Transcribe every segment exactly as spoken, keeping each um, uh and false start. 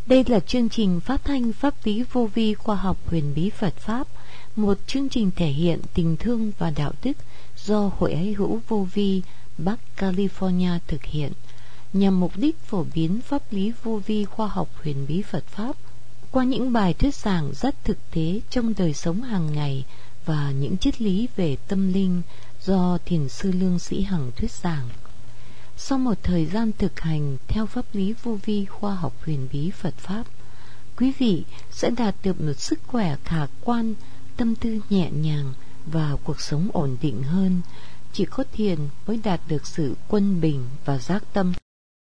Đây là chương trình phát thanh pháp lý vô vi khoa học huyền bí Phật Pháp, một chương trình thể hiện tình thương và đạo đức do Hội Ái Hữu Vô Vi Bắc California thực hiện, nhằm mục đích phổ biến pháp lý vô vi khoa học huyền bí Phật Pháp qua những bài thuyết giảng rất thực tế trong đời sống hàng ngày và những triết lý về tâm linh do Thiền sư Lương Sĩ Hằng thuyết giảng. Sau một thời gian thực hành theo pháp lý vô vi khoa học huyền bí Phật Pháp, quý vị sẽ đạt được một sức khỏe khả quan, tâm tư nhẹ nhàng và cuộc sống ổn định hơn. Chỉ có thiền mới đạt được sự quân bình và giác tâm.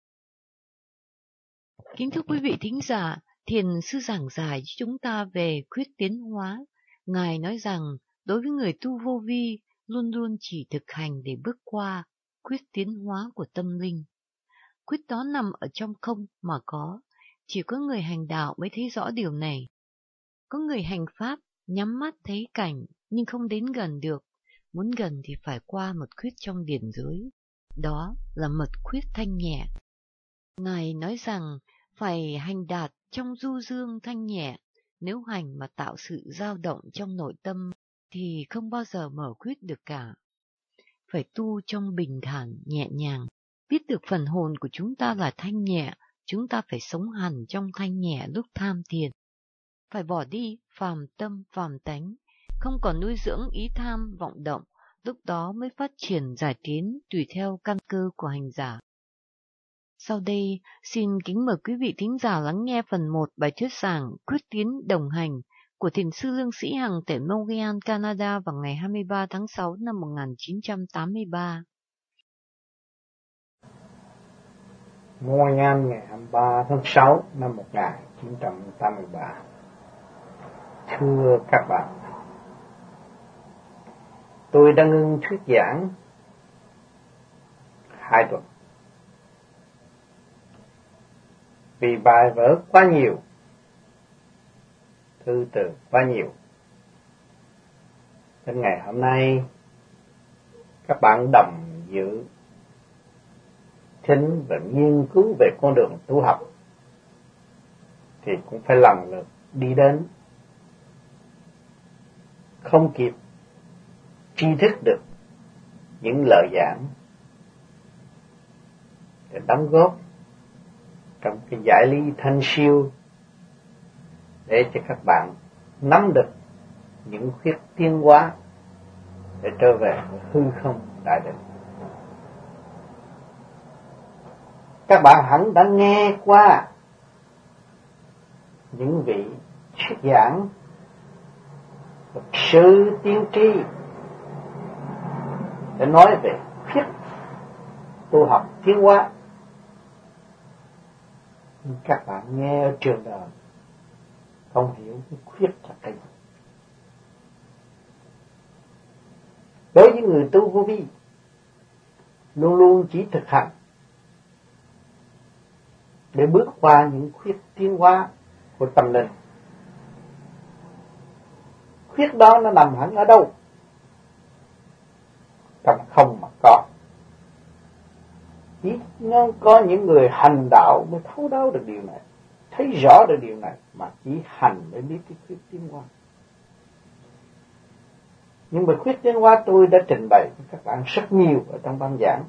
Kính thưa quý vị thính giả, Thiền sư giảng giải cho chúng ta về khuyết tiến hóa. Ngài nói rằng đối với người tu vô vi, luôn luôn chỉ thực hành để bước qua khuyết tiến hóa của tâm linh. Khuyết đó nằm ở trong không mà có, chỉ có người hành đạo mới thấy rõ điều này. Có người hành pháp, nhắm mắt thấy cảnh nhưng không đến gần được, muốn gần thì phải qua một khuyết trong điển giới. Đó là mật khuyết thanh nhẹ. Ngài nói rằng phải hành đạt trong du dương thanh nhẹ, nếu hành mà tạo sự dao động trong nội tâm thì không bao giờ mở khuyết được cả. Phải tu trong bình thản, nhẹ nhàng, biết được phần hồn của chúng ta là thanh nhẹ, chúng ta phải sống hẳn trong thanh nhẹ lúc tham thiền. Phải bỏ đi phàm tâm, phàm tánh, không còn nuôi dưỡng ý tham, vọng động, lúc đó mới phát triển giải tiến tùy theo căn cơ của hành giả. Sau đây, xin kính mời quý vị thính giả lắng nghe phần một bài thuyết giảng Quyết tiến đồng hành của Thiền sư Lương Sĩ Hằng tại Montreal, Canada vào ngày hai mươi ba tháng sáu năm một nghìn chín trăm tám mươi ba. Montreal ngày hai mươi ba tháng sáu năm một nghìn chín trăm tám mươi ba. Thưa các bạn, tôi đã ngưng thuyết giảng hai tuần vì bài vở quá nhiều, thư từ quá nhiều. Đến ngày hôm nay, các bạn đồng dự thính và nghiên cứu về con đường tu học thì cũng phải lần lượt đi đến, không kịp tri thức được những lời giảng để đóng góp trong cái giải lý thanh siêu để cho các bạn nắm được những khuyết tiến hóa để trở về hư không đại định. Các bạn hẳn đã nghe qua những vị thuyết giảng luật sư tiên tri để nói về khuyết tu học tiến hóa. Nhưng các bạn nghe ở trường đời không hiểu cái khuyết là cái gì. Đối với người tu vô vi, luôn luôn chỉ thực hành để bước qua những khuyết tiến hóa của tâm linh. Khuyết đó nó nằm hẳn ở đâu? Trong không mà có. Chỉ nó có những người hành đạo mới thấu đáo được điều này, thấy rõ được điều này, mà chỉ hành để biết cái khuyết tiến hóa. Nhưng mà khuyết tiến hóa tôi đã trình bày với các bạn rất nhiều ở trong băng giảng.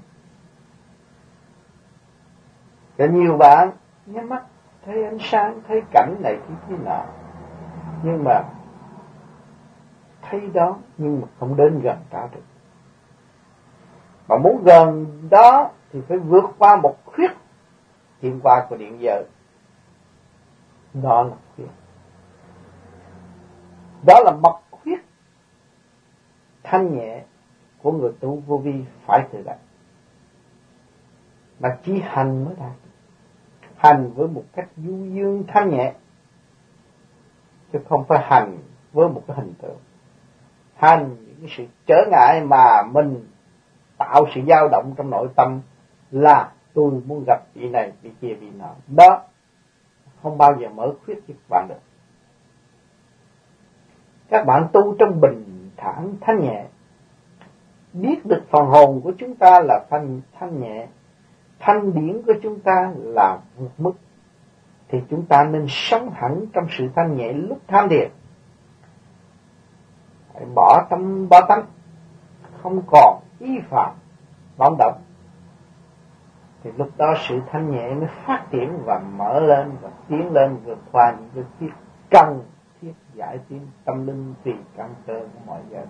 Và nhiều bạn nhắm mắt thấy ánh sáng, thấy cảnh này cái kia nọ, nhưng mà thấy đó nhưng mà không đến gần cả được. Mà muốn gần đó thì phải vượt qua một khuyết tiến hóa của điện giới. Đó là khuyết. Đó là mật khuyết thanh nhẹ của người tu vô vi phải tự đạt. Mà chỉ hành mới đạt. Hành với một cách du dương thanh nhẹ, chứ không phải hành với một cái hình tượng. Hành những cái sự trở ngại mà mình tạo sự dao động trong nội tâm là tôi muốn gặp vị này, vị kia, vị nọ. Đó không bao giờ mở khuyết cho các bạn được. Các bạn tu trong bình thản thanh nhẹ, biết được phần hồn của chúng ta là thanh, thanh nhẹ, thanh điển của chúng ta là vượt mức, thì chúng ta nên sống hẳn trong sự thanh nhẹ lúc tham thiền. Hãy bỏ tâm bỏ tánh, không còn ý phạm vọng động, thì lúc đó sự thanh nhẹ mới phát triển và mở lên và tiến lên vượt qua những cái thiết cần thiết giải tiến tâm linh tùy căn cơ của mọi giờ.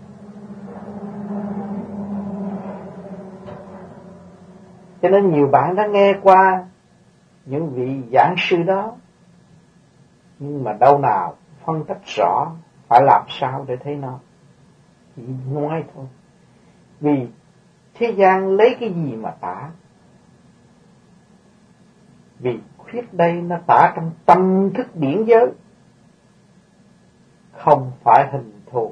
Cho nên nhiều bạn đã nghe qua những vị giảng sư đó, nhưng mà đâu nào phân tích rõ phải làm sao để thấy nó, chỉ nói thôi. Vì thế gian lấy cái gì mà tả? Vì khuyết đây nó tả trong tâm thức điển giới, không phải hình thù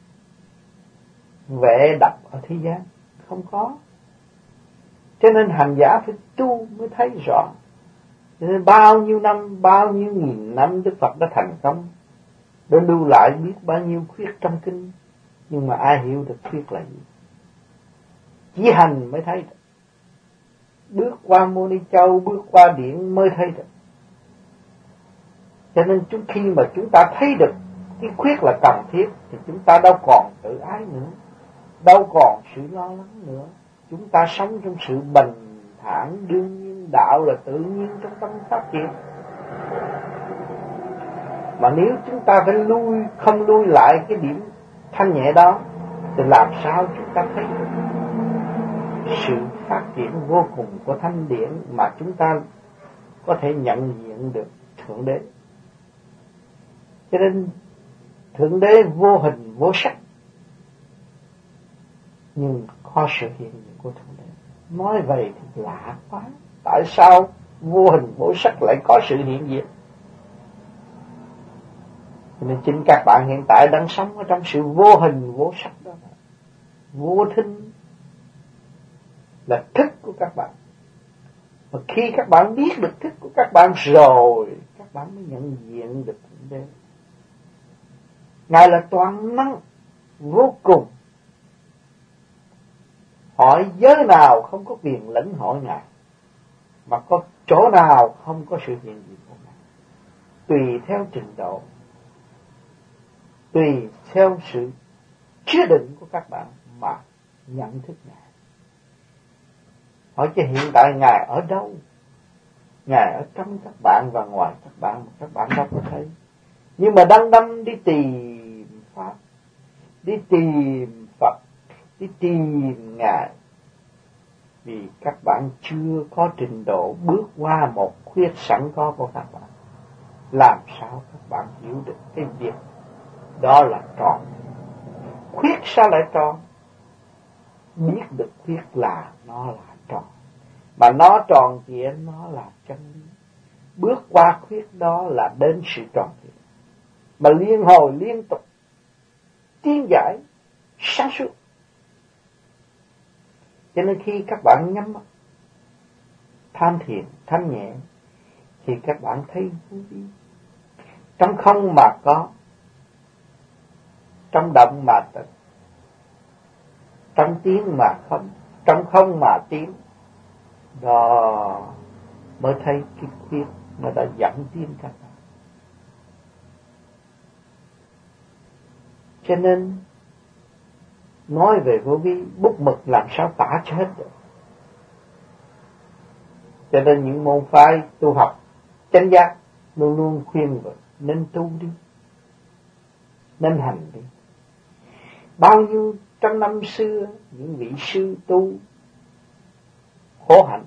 vẽ đập ở thế gian, không có. Cho nên hành giả phải tu mới thấy rõ. Cho nên bao nhiêu năm, bao nhiêu nghìn năm Đức Phật đã thành công, đã lưu lại biết bao nhiêu khuyết trong kinh, nhưng mà ai hiểu được khuyết là gì? Chỉ hành mới thấy được. Bước qua Mô Ni Châu, bước qua điển mới thấy được. Cho nên chúng khi mà chúng ta thấy được cái khuyết là cần thiết, thì chúng ta đâu còn tự ái nữa, đâu còn sự lo lắng nữa. Chúng ta sống trong sự bình thản đương nhiên, đạo là tự nhiên trong tâm phát triển. Mà nếu chúng ta phải lui, không lui lại cái điểm thanh nhẹ đó, thì làm sao chúng ta thấy sự phát triển vô cùng của thanh điển mà chúng ta có thể nhận diện được Thượng Đế. Cho nên Thượng Đế vô hình vô sắc, nhưng có sự hiện diện của Thượng Đế. Nói vậy thì lạ quá. Tại sao vô hình vô sắc lại có sự hiện diện? Cho nên chính các bạn hiện tại đang sống ở trong sự vô hình vô sắc đó. Vô thinh là thức của các bạn. Và khi các bạn biết được thức của các bạn rồi, các bạn mới nhận diện được Thượng Đế. Ngài là toàn năng vô cùng. Hỏi giới nào không có quyền lĩnh hỏi Ngài, mà có chỗ nào không có sự hiện diện của Ngài. Tùy theo trình độ, tùy theo sự chứa đựng của các bạn mà nhận thức Ngài. Hỏi chứ hiện tại Ngài ở đâu? Ngài ở trong các bạn và ngoài các bạn mà các bạn đâu có thấy. Nhưng mà đăm đăm đi tìm Pháp, đi tìm Phật, đi tìm Ngài, vì các bạn chưa có trình độ bước qua một khuyết sẵn có của các bạn. Làm sao các bạn hiểu được cái việc đó là tròn? Khuyết sao lại tròn? Biết được khuyết là nó là tròn, mà nó tròn thì nó là chân lý. Bước qua khuyết đó là đến sự tròn thiện, mà liên hồi liên tục tiến giải sáng suốt. Cho nên khi các bạn nhắm mắt tham thiền, thanh nhẹ, thì các bạn thấy vô vi. Trong không mà có, trong động mà tịch, trong tiếng mà không, trong không mà tiếng. Đó mới thấy cái khuyết nó đã dẫn tiến các bạn. Cho nên nói về vô vi, bút mực làm sao tả cho hết được. Cho nên những môn phái tu học chánh giác luôn luôn khuyên vợ nên tu đi, nên hành đi. Bao nhiêu trăm năm xưa những vị sư tu khổ hạnh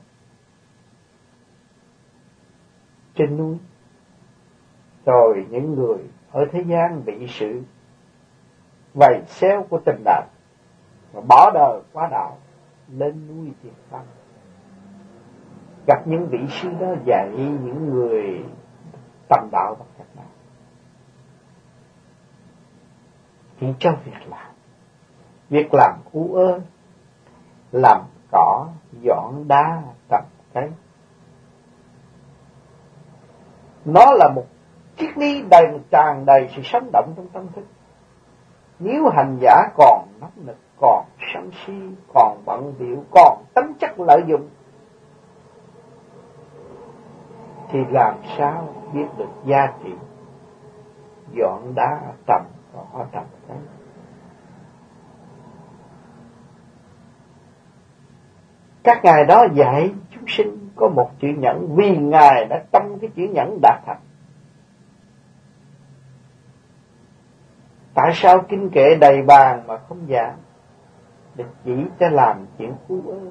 trên núi, rồi những người ở thế gian bị sự vầy xéo của tình đời và bỏ đời quá đạo, lên núi thiền tâm, gặp những vị sư đó dạy những người tầm đạo và các bạn chỉ cho việc làm, việc làm u ơ, làm cỏ, dọn đá, trồng cây. Nó là một triết lý đầy tràn đầy sự sống động trong tâm thức. Nếu hành giả còn nóng nực, còn sân si, còn bận bịu, còn tính chất lợi dụng, thì làm sao biết được giá trị dọn đá trầm có trầm cái. Các ngài đó dạy chúng sinh có một chữ nhẫn, vì ngài đã trong cái chữ nhẫn đạt thành. Tại sao kinh kệ đầy bàn mà không giảng, để chỉ cho làm chuyện phú ơ?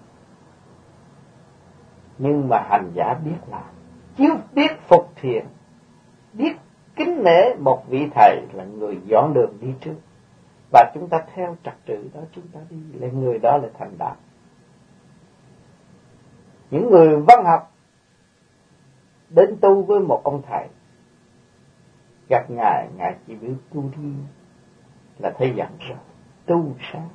Nhưng mà hành giả biết làm, chiếu biết phục thiện, biết kính nể một vị thầy là người dọn đường đi trước, và chúng ta theo trật tự đó chúng ta đi, là người đó là thành đạt. Những người văn học đến tu với một ông thầy, gặp ngài, ngài chỉ biết tu đi là thấy dặn rồi, tu sao?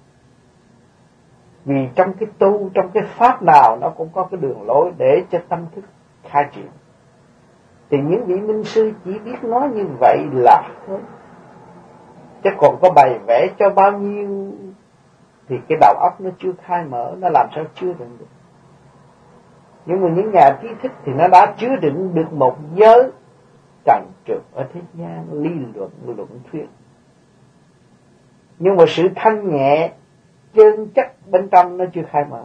Vì trong cái tu, trong cái pháp nào nó cũng có cái đường lối để cho tâm thức khai triển. Thì những vị minh sư chỉ biết nói như vậy là thôi, chứ còn có bày vẽ cho bao nhiêu thì cái đầu óc nó chưa khai mở, nó làm sao chứa đựng được. Nhưng mà những nhà trí thức thì nó đã chứa đựng được một giới trần trượt ở thế gian, lý luận, luận thuyết. Nhưng mà sự thanh nhẹ, chân chất bên trong nó chưa khai mở.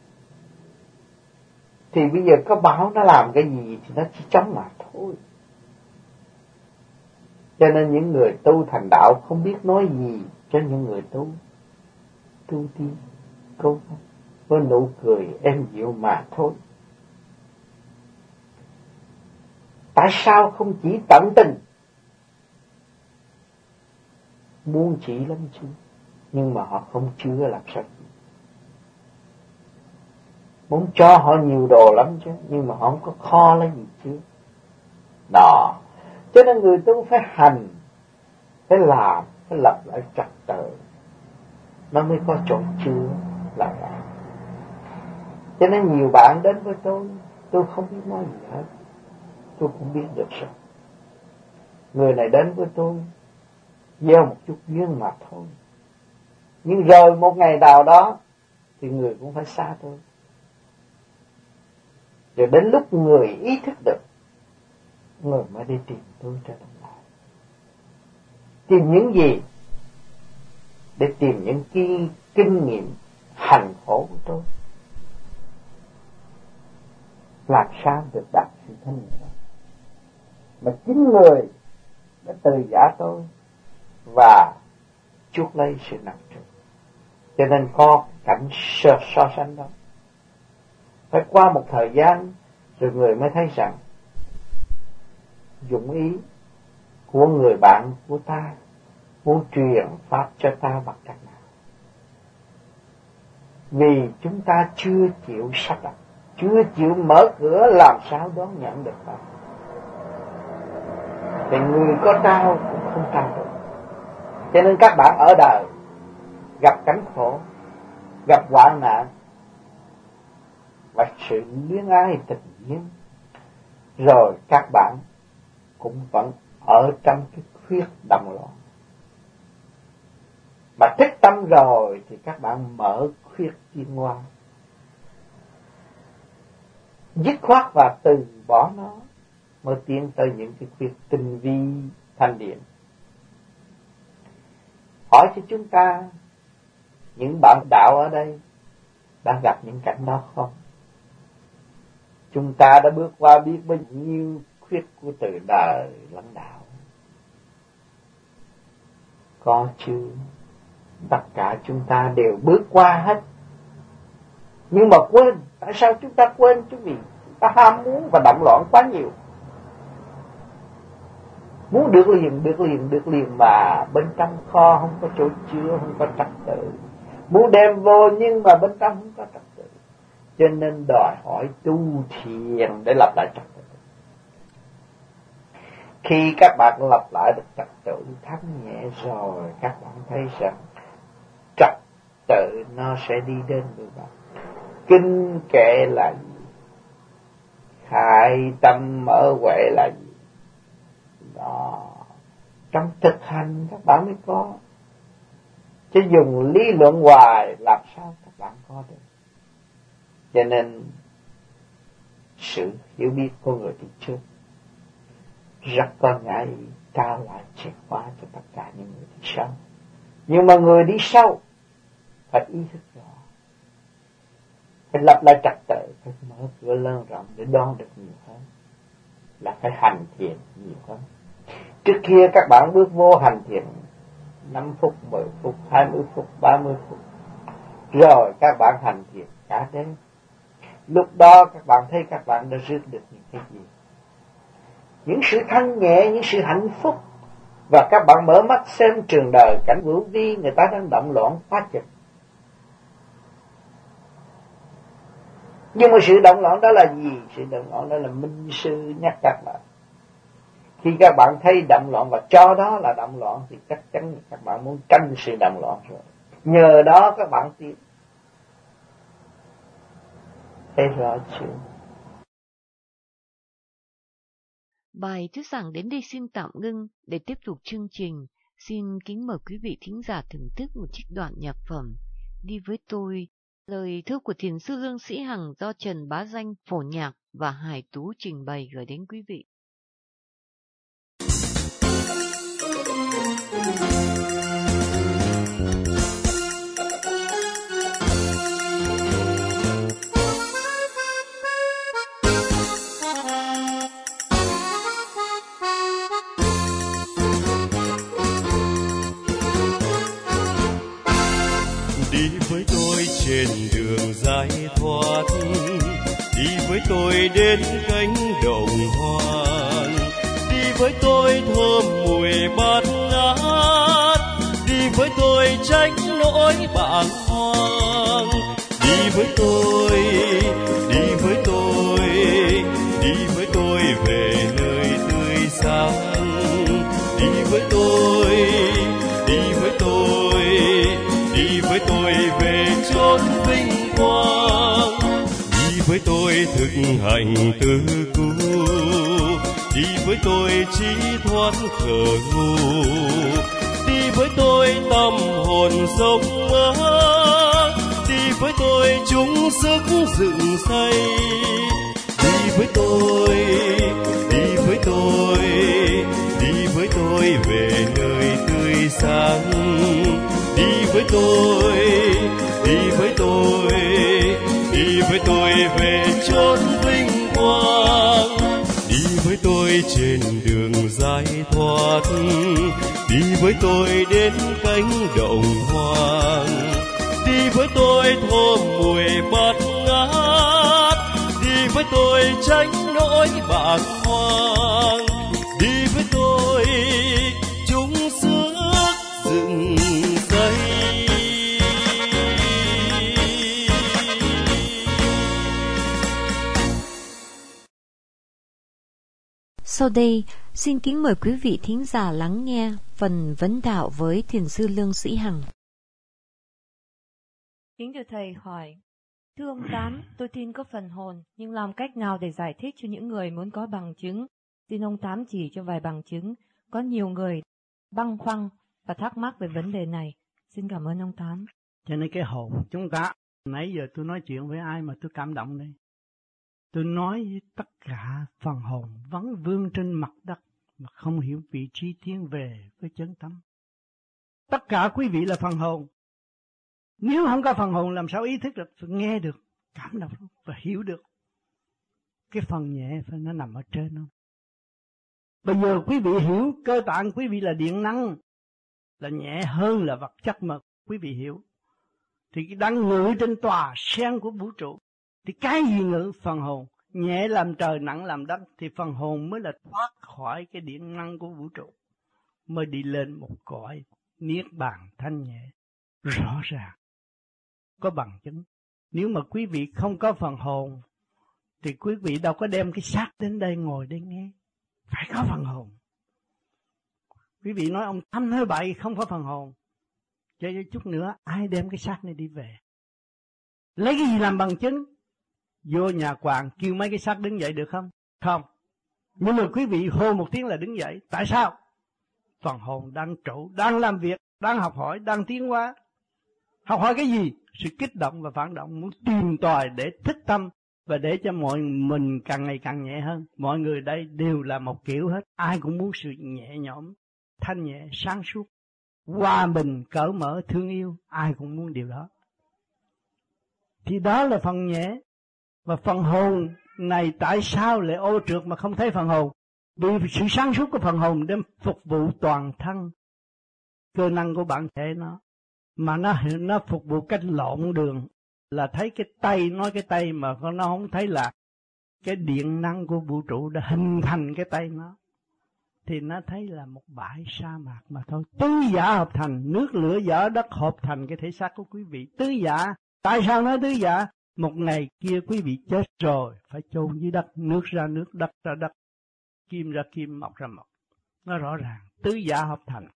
Thì bây giờ có bảo nó làm cái gì thì nó chỉ chống mà thôi. Cho nên những người tu thành đạo không biết nói gì cho những người tu. Tu tiên, câu với nụ cười êm dịu mà thôi. Tại sao không chỉ tận tình? Muốn chỉ lắm chứ, nhưng mà họ không chứa làm sao. Muốn cho họ nhiều đồ lắm chứ, nhưng mà họ không có kho lấy gì chứ. Đó, cho nên người tu phải hành, phải làm, phải lập lại trật tự, nó mới có chỗ chứa lại. Cho nên nhiều bạn đến với tôi, tôi không biết nói gì hết, tôi cũng biết được rồi. Người này đến với tôi gieo một chút duyên mà thôi, nhưng rồi một ngày nào đó thì người cũng phải xa tôi. Rồi đến lúc người ý thức được, người mới đi tìm tôi trở lại. Tìm những gì? Để tìm những cái kinh nghiệm hành khổ của tôi. Làm sao được đạt sự thanh nhẹ đó? Mà chính người đã từ giả tôi và chuốc lấy sự nặng trĩu. Cho nên có cảnh so, so sánh đó. Phải qua một thời gian rồi người mới thấy rằng dụng ý của người bạn của ta muốn truyền pháp cho ta bằng cách nào. Vì chúng ta chưa chịu sắp đặt, chưa chịu mở cửa, làm sao đón nhận được pháp. Thì người có trao cũng không trao được. Cho nên các bạn ở đời gặp cảnh khổ, gặp hoạn nạn và sự luyến ái tình duyên, rồi các bạn cũng vẫn ở trong cái khuyết động loạn. Mà thích tâm rồi thì các bạn mở khuyết tiến hóa, dứt khoát và từ bỏ nó, mới tiến tới những cái khuyết tinh vi thanh điển. Hỏi cho chúng ta, những bạn đạo ở đây đã gặp những cảnh đó không? Chúng ta đã bước qua biết bao nhiêu khuyết của từ đời lãnh đạo. Có chứ, tất cả chúng ta đều bước qua hết. Nhưng mà quên, tại sao chúng ta quên? Chúng vì chúng ta ham muốn và động loạn quá nhiều. Muốn được liền, được liền, được liền mà bên trong kho không có chỗ chứa, không có trật tự. Muốn đem vô nhưng mà bên trong không có trật tự. Cho nên đòi hỏi tu thiền để lập lại trật tự. Khi các bạn lập lại được trật tự thanh nhẹ rồi, các bạn thấy rằng trật tự nó sẽ đi đến với bạn. Kinh kệ là gì? Khai tâm mở huệ là gì? Đó, trong thực hành các bạn mới có. Chứ dùng lý luận hoài làm sao các bạn có được. Cho nên sự hiểu biết của người đi trước rất có ngại trao lại chìa khóa cho tất cả những người đi sau. Nhưng mà người đi sau phải ý thức rõ, phải lập lại trật tự, phải mở cửa lớn rộng để đón được nhiều hơn, là phải hành thiền nhiều hơn. Trước kia các bạn bước vô hành thiền năm phút, mười phút, hai mươi phút, ba mươi phút, rồi các bạn hành thiền cả đêm. Lúc đó các bạn thấy các bạn đã rước được những cái gì? Những sự thanh nhẹ, những sự hạnh phúc. Và các bạn mở mắt xem trường đời, cảnh vũ vi, người ta đang động loạn quá chừng. Nhưng mà sự động loạn đó là gì? Sự động loạn đó là minh sư nhắc các bạn. Khi các bạn thấy động loạn và cho đó là động loạn thì chắc chắn các bạn muốn tránh sự động loạn rồi. Nhờ đó các bạn tiến. Thấy rõ chưa? Bài thuyết giảng đến đây xin tạm ngưng. Để tiếp tục chương trình, xin kính mời quý vị thính giả thưởng thức một trích đoạn nhạc phẩm Đi với tôi, lời thơ của thiền sư Lương Sĩ Hằng do Trần Bá Danh phổ nhạc và Hải Tú trình bày gửi đến quý vị. Đi với tôi trên đường giải thoát, đi với tôi đến cánh đồng hoang, đi với tôi thơm mùi bát ngát, đi với tôi tránh nỗi bàng hoàng. Đi với tôi, đi với tôi, đi với tôi về nơi tươi sáng. Đi với tôi, đi với tôi, đi với tôi về chốn vinh quang. Đi với tôi thực hành tư cứu, đi với tôi trí thoát khờ ngu, đi với tôi tâm hồn sống mát, đi với tôi chung sức dựng xây. Đi với tôi, đi với tôi, đi với tôi về nơi tươi sáng. Đi với tôi, đi với tôi, đi với tôi về chốn vinh quang. Đi với tôi trên đường giải thoát, đi với tôi đến cánh đồng hoang. Đi với tôi thơm mùi bát ngát, đi với tôi tránh nỗi bàng hoàng. Đi với tôi chung sức dựng xây. Sau đây, xin kính mời quý vị thính giả lắng nghe phần vấn đạo với thiền sư Lương Sĩ Hằng. Kính thưa Thầy hỏi, thưa ông Tám, tôi tin có phần hồn, nhưng làm cách nào để giải thích cho những người muốn có bằng chứng? Xin ông Tám chỉ cho vài bằng chứng. Có nhiều người băn khoăn và thắc mắc về vấn đề này. Xin cảm ơn ông Tám. Cho nên cái hồn chúng ta, nãy giờ tôi nói chuyện với ai mà tôi cảm động đây? Tôi nói với tất cả phần hồn vẫn vương trên mặt đất mà không hiểu vị trí tiến về với chân tâm. Tất cả quý vị là phần hồn. Nếu không có phần hồn làm sao ý thức được, phải nghe được, cảm động và hiểu được. Cái phần nhẹ phải nó nằm ở trên không? Bây giờ quý vị hiểu cơ bản quý vị là điện năng, là nhẹ hơn là vật chất mà quý vị hiểu. Thì đang ngự trên tòa sen của vũ trụ. Thì cái gì ngự? Phần hồn. Nhẹ làm trời, nặng làm đất. Thì phần hồn mới là thoát khỏi cái điện năng của vũ trụ, mới đi lên một cõi niết bàn thanh nhẹ. Rõ ràng có bằng chứng. Nếu mà quý vị không có phần hồn thì quý vị đâu có đem cái xác đến đây ngồi đây nghe. Phải có phần hồn. Quý vị nói ông Tám nói bậy, không có phần hồn. Cho chút nữa ai đem cái xác này đi về? Lấy cái gì làm bằng chứng? Vô nhà quàng kêu mấy cái xác đứng dậy được không? Không. Nhưng mà quý vị hô một tiếng là đứng dậy. Tại sao? Phần hồn đang trụ, đang làm việc, đang học hỏi, đang tiến hóa. Học hỏi cái gì? Sự kích động và phản động, muốn tìm tòi để thích tâm, và để cho mọi mình càng ngày càng nhẹ hơn. Mọi người đây đều là một kiểu hết, ai cũng muốn sự nhẹ nhõm, thanh nhẹ, sáng suốt, hòa bình, cởi mở, thương yêu, ai cũng muốn điều đó. Thì đó là phần nhẹ. Và phần hồn này tại sao lại ô trượt mà không thấy phần hồn? Vì sự sáng suốt của phần hồn đem phục vụ toàn thân cơ năng của bản thể nó, mà nó nó phục vụ cách lộn đường, là thấy cái tay, nói cái tay mà nó không thấy là cái điện năng của vũ trụ đã hình thành cái tay nó, thì nó thấy là một bãi sa mạc mà thôi. Tứ giả hợp thành, nước lửa gió đất hợp thành cái thể xác của quý vị. Tứ giả, tại sao nói tứ giả? Một ngày kia quý vị chết rồi, phải chôn dưới đất, nước ra nước, đất ra đất, kim ra kim, mộc ra mộc. Nó rõ ràng, tứ giả hợp thành,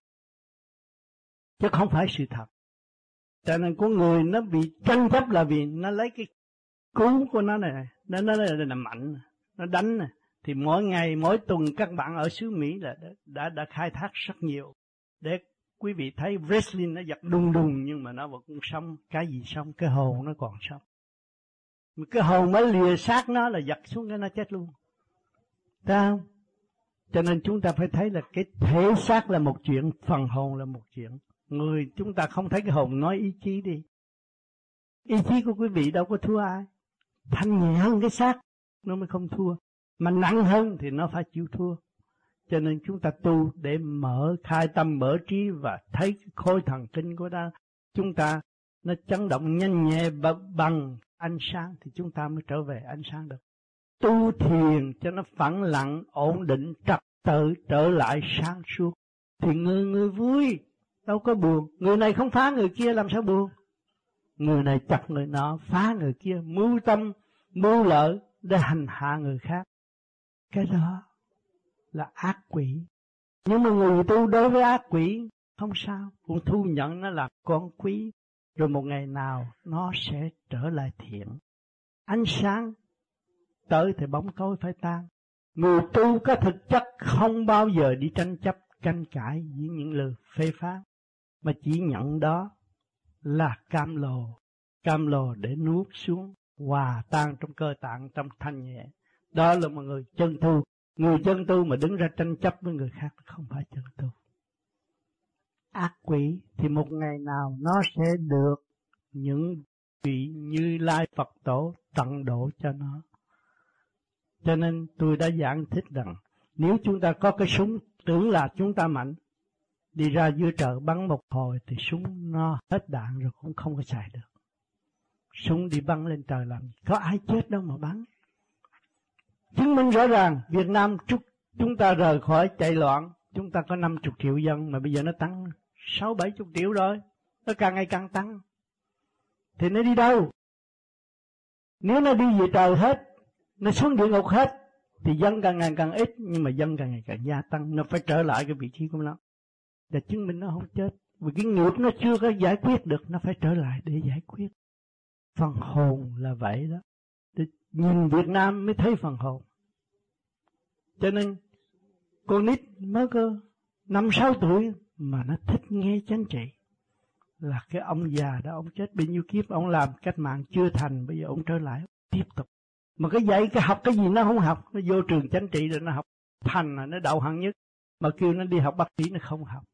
chứ không phải sự thật. Cho nên con người nó bị tranh chấp là vì nó lấy cái cứu của nó này, nó nó là, là mạnh, nó đánh này. Thì mỗi ngày, mỗi tuần các bạn ở xứ Mỹ là đã, đã, đã khai thác rất nhiều. Để quý vị thấy wrestling nó giật đùng đùng nhưng mà nó vẫn sống. Cái gì sống? Cái hồn nó còn sống. Mà cái hồn mới lìa xác nó là giật xuống cái nó chết luôn. Thấy không? Cho nên chúng ta phải thấy là cái thể xác là một chuyện, phần hồn là một chuyện. Người chúng ta không thấy cái hồn, nói ý chí đi. Ý chí của quý vị đâu có thua ai. Thanh nhẹ hơn cái xác nó mới không thua. Mà nặng hơn thì nó phải chịu thua. Cho nên chúng ta tu để mở, khai tâm, mở trí và thấy cái khối thần kinh của ta. Chúng ta nó chấn động nhanh nhẹ bằng ánh sáng thì chúng ta mới trở về ánh sáng được. Tu thiền cho nó phẳng lặng, ổn định, trật tự, trở lại sáng suốt. Thì người người vui, đâu có buồn. Người này không phá người kia làm sao buồn. Người này chặt người nọ, phá người kia, mưu tâm, mưu lợi để hành hạ người khác. Cái đó là ác quỷ. Nhưng mà người tu đối với ác quỷ không sao, cũng thu nhận nó là con quý. Rồi một ngày nào nó sẽ trở lại thiện. Ánh sáng tới thì bóng tối phải tan. Người tu có thực chất không bao giờ đi tranh chấp, tranh cãi với những lời phê phán, mà chỉ nhận đó là cam lồ. Cam lồ để nuốt xuống, hòa tan trong cơ tạng, trong thanh nhẹ. Đó là một người chân tu. Người chân tu mà đứng ra tranh chấp với người khác không phải chân tu. Ác quỷ thì một ngày nào nó sẽ được những vị Như Lai Phật Tổ tận độ cho nó. Cho nên tôi đã giảng thích rằng nếu chúng ta có cái súng tưởng là chúng ta mạnh, đi ra giữa trời bắn một hồi thì súng nó hết đạn rồi cũng không có xài được. Súng đi bắn lên trời làm có ai chết đâu mà bắn. Chứng minh rõ ràng Việt Nam chúng ta rời khỏi chạy loạn, chúng ta có năm mươi triệu dân mà bây giờ nó tăng sáu bảy chục triệu rồi, nó càng ngày càng tăng. Thì nó đi đâu? Nếu nó đi về trời hết, nó xuống địa ngục hết, thì dân càng ngày càng ít, nhưng mà dân càng ngày càng gia tăng, nó phải trở lại cái vị trí của nó. Để chứng minh nó không chết. Vì cái nghiệp nó chưa có giải quyết được, nó phải trở lại để giải quyết. Phần hồn là vậy đó. Để nhìn Việt Nam mới thấy phần hồn. Cho nên con nít mới có năm sáu tuổi mà nó thích nghe chánh trị. Là cái ông già đó, ông chết bao nhiêu kiếp, ông làm cách mạng chưa thành, bây giờ ông trở lại tiếp tục. Mà cái dạy cái học cái gì nó không học, nó vô trường chánh trị rồi nó học thành là nó đậu hạng nhất, mà kêu nó đi học bác sĩ nó không học.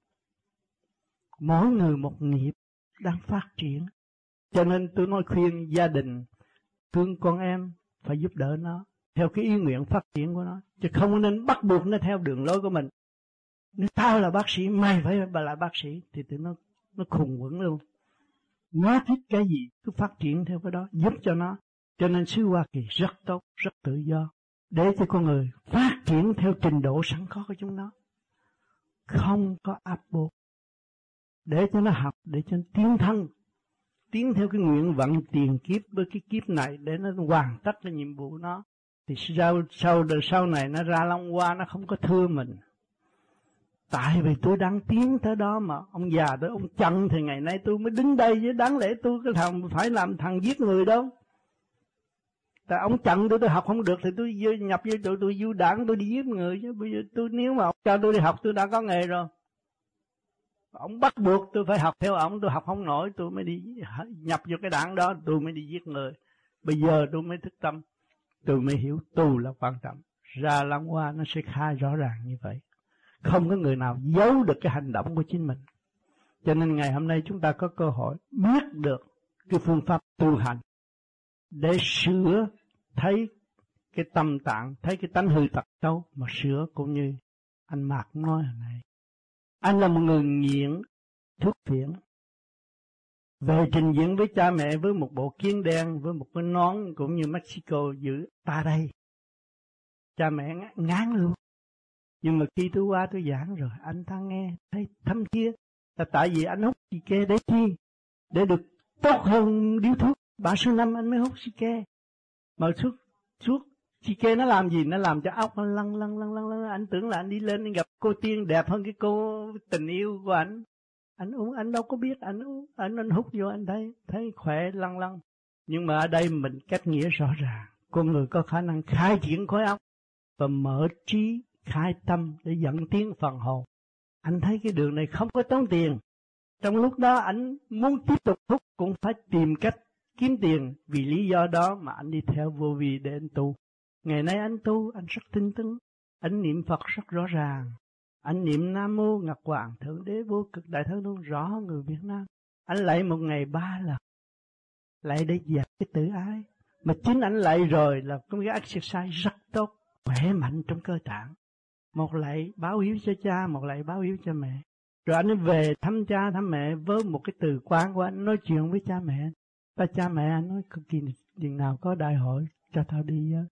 Mỗi người một nghiệp đang phát triển. Cho nên tôi nói khuyên gia đình thương con em phải giúp đỡ nó theo cái ý nguyện phát triển của nó, chứ không nên bắt buộc nó theo đường lối của mình. Nếu tao là bác sĩ, mày phải là bác sĩ, thì tụi nó nó khùng quẩn luôn. Nó thích cái gì cứ phát triển theo cái đó, giúp cho nó. Cho nên xứ Hoa Kỳ rất tốt, rất tự do, để cho con người phát triển theo trình độ sẵn có của chúng nó, không có áp buộc, để cho nó học, để cho nó tiến thân, tiến theo cái nguyện vận tiền kiếp với cái kiếp này để nó hoàn tất cái nhiệm vụ nó. Thì sau sau đời sau này nó ra Long Hoa nó không có thưa mình. Tại vì tôi đang tiến tới đó mà ông già tới ông chặn thì ngày nay tôi mới đứng đây, chứ đáng lẽ tôi cái thằng phải làm thằng giết người đâu. Tại ông chặn tôi tôi học không được thì tôi nhập với tụi tôi du đảng tôi đi giết người chứ. Bây giờ tôi nếu mà ông cho tôi đi học tôi đã có nghề rồi. Ông bắt buộc tôi phải học theo ông, tôi học không nổi tôi mới đi nhập vô cái đảng đó, tôi mới đi giết người. Bây giờ tôi mới thức tâm tôi mới hiểu tu là quan trọng. Ra Lăng Hoa nó sẽ khai rõ ràng như vậy. Không có người nào giấu được cái hành động của chính mình. Cho nên ngày hôm nay chúng ta có cơ hội biết được cái phương pháp tu hành để sửa thấy cái tâm tạng, thấy cái tánh hư tật xấu mà sửa. Cũng như anh Mạc nói hồi nãy, anh là một người nghiện thuốc phiện, về trình diễn với cha mẹ với một bộ kiến đen, với một cái nón cũng như Mexico giữ ta đây, cha mẹ ngán luôn. Nhưng mà khi tôi qua tôi giảng rồi, anh ta nghe thấy thâm thiế, là tại vì anh hút xì ke để chi? Để được tốt hơn điếu thuốc. Ba số năm anh mới hút xì ke. Mà thuốc thuốc xì ke nó làm gì? Nó làm cho óc nó lăn lăn lăn lăn lăn. Anh tưởng là anh đi lên anh gặp cô tiên đẹp hơn cái cô tình yêu của anh. Anh uống, anh đâu có biết, anh uống, anh, anh hút vô anh thấy thấy khỏe lăn lăn. Nhưng mà ở đây mình cách nghĩa rõ ràng, con người có khả năng khai triển khối óc và mở trí, khai tâm để dẫn tiến phần hồn. Anh thấy cái đường này không có tốn tiền. Trong lúc đó anh muốn tiếp tục hút cũng phải tìm cách kiếm tiền. Vì lý do đó mà anh đi theo vô vi để anh tu. Ngày nay anh tu, anh rất tinh tấn. Anh niệm Phật rất rõ ràng. Anh niệm Nam Mô Ngọc Hoàng Thượng Đế Vô Cực Đại Thần Thông rõ người Việt Nam. Anh lạy một ngày ba lần. Lạy để dẹp cái tự ái. Mà chính anh lạy rồi là có cái exercise rất tốt, khỏe mạnh trong cơ tạng. Một lạy báo hiếu cho cha, một lạy báo hiếu cho mẹ. Rồi anh về thăm cha thăm mẹ với một cái từ quan của anh, nói chuyện với cha mẹ. Và cha mẹ anh nói cực kỳ chừng nào có đại hội cho tao đi á.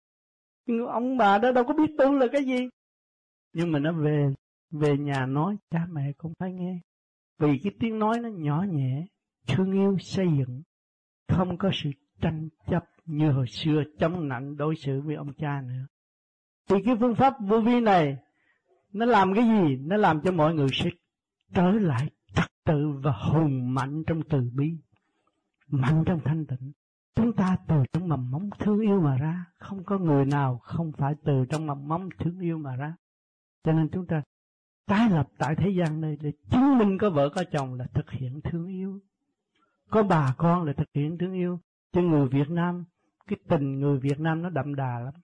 Nhưng ông bà đó đâu có biết tu là cái gì. Nhưng mà nó về về nhà nói cha mẹ cũng phải nghe. Vì cái tiếng nói nó nhỏ nhẹ, thương yêu xây dựng, không có sự tranh chấp như hồi xưa chống nạnh đối xử với ông cha nữa. Thì cái phương pháp vô vi này nó làm cái gì? Nó làm cho mọi người sẽ trở lại trật tự và hùng mạnh trong từ bi, mạnh trong thanh tịnh. Chúng ta từ trong mầm móng thương yêu mà ra. Không có người nào không phải từ trong mầm móng thương yêu mà ra. Cho nên chúng ta tái lập tại thế gian này để chứng minh có vợ có chồng là thực hiện thương yêu, có bà con là thực hiện thương yêu. Cho người Việt Nam, cái tình người Việt Nam nó đậm đà lắm.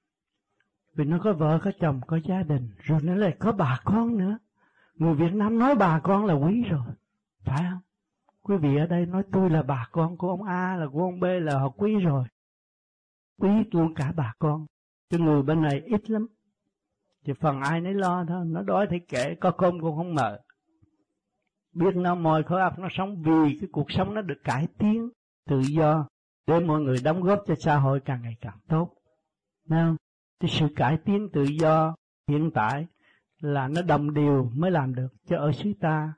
Vì nó có vợ, có chồng, có gia đình, rồi nó lại có bà con nữa. Người Việt Nam nói bà con là quý rồi, phải không? Quý vị ở đây nói tôi là bà con của ông A, là của ông B là họ quý rồi. Quý luôn cả bà con. Chứ người bên này ít lắm. Chỉ phần ai nấy lo thôi, nó đói thì kệ, có cơm cũng không mờ. Biết nó mồi khối óc nó sống vì cái cuộc sống nó được cải tiến, tự do, để mọi người đóng góp cho xã hội càng ngày càng tốt. Nào, cái sự cải tiến tự do hiện tại là nó đồng điều mới làm được, chứ ở xứ ta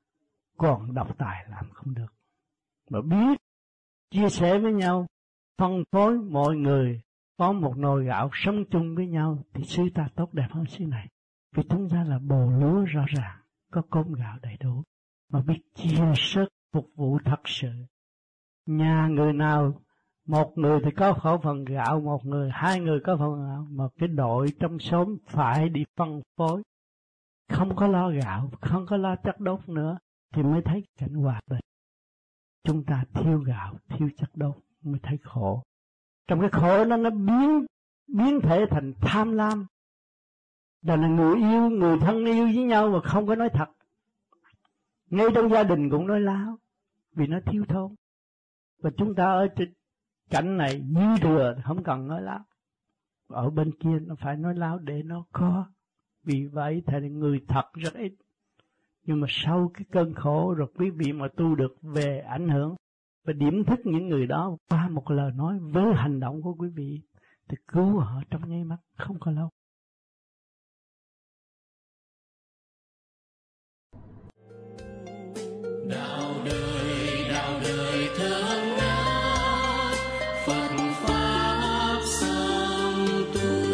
còn độc tài làm không được. Mà biết chia sẻ với nhau, phân phối mọi người có một nồi gạo sống chung với nhau thì xứ ta tốt đẹp hơn xứ này. Vì chúng ta là bồ lúa rõ ràng, có cơm gạo đầy đủ, mà biết chia sớt phục vụ thật sự. Nhà người nào, một người thì có khẩu phần gạo, một người, hai người có phần gạo, mà cái đội trong xóm phải đi phân phối. Không có lo gạo, không có lo chất đốt nữa, thì mới thấy cảnh hòa bình. Chúng ta thiếu gạo, thiếu chất đốt mới thấy khổ. Trong cái khổ đó nó biến biến thể thành tham lam. Đó là người yêu, người thân yêu với nhau mà không có nói thật. Ngay trong gia đình cũng nói láo, vì nó thiếu thốn. Và chúng ta ở trên cảnh này dư thừa, không cần nói láo. Ở bên kia nó phải nói láo để nó có. Vì vậy thì người thật rất ít. Nhưng mà sau cái cơn khổ rồi quý vị mà tu được về ảnh hưởng và điểm thức những người đó qua một lời nói với hành động của quý vị thì cứu họ trong nháy mắt, không có lâu. Đạo đời, đạo đời thương ngát, Phật Pháp song tu.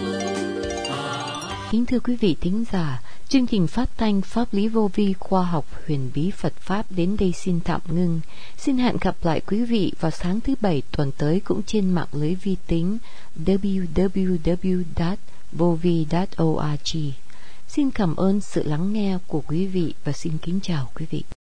Kính thưa quý vị thính giả, chương trình phát thanh Pháp lý vô vi khoa học huyền bí Phật Pháp đến đây xin tạm ngưng. Xin hẹn gặp lại quý vị vào sáng thứ Bảy tuần tới cũng trên mạng lưới vi tính w w w chấm vovi chấm org. Xin cảm ơn sự lắng nghe của quý vị và xin kính chào quý vị.